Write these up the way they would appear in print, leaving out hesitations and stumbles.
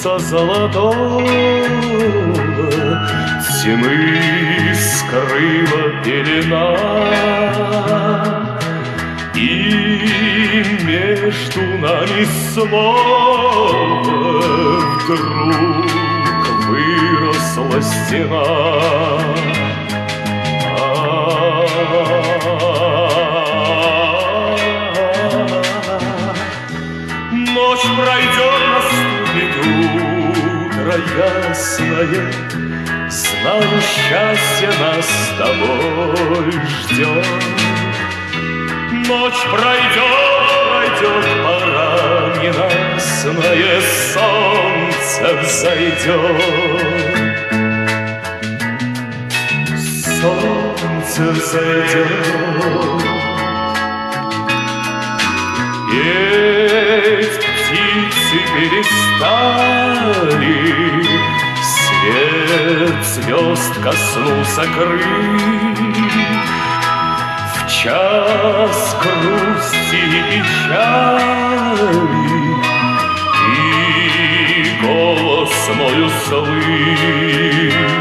солнца золотого тьмы скрыла пелена, и между нами снова вдруг выросла стена. Ночь пройдет, наступит утро ясное, знаю, счастье нас с тобой ждет. Ночь пройдет, пора ненастное, солнце взойдет. Солнце взойдет, петь птицы перестали, свет звезд коснулся крыль. В час грусти и печали ты голос мой услышь.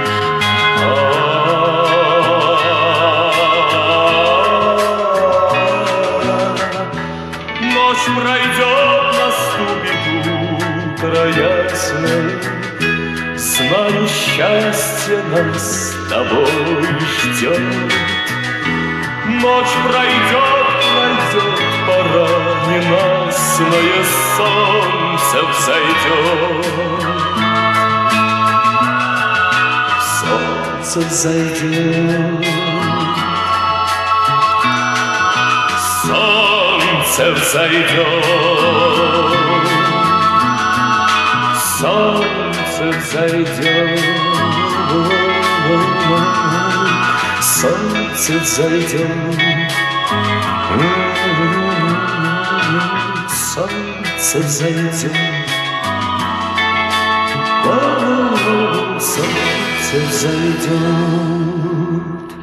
Ночь пройдет, наступит утро ясное, знаю, счастье нас с тобой ждет. Ночь пройдет, пора ненастное, солнце взойдет. Солнце взойдет, солнце взойдет, солнце взойдет, солнце взойдет, солнце взойдет, солнце взойдет.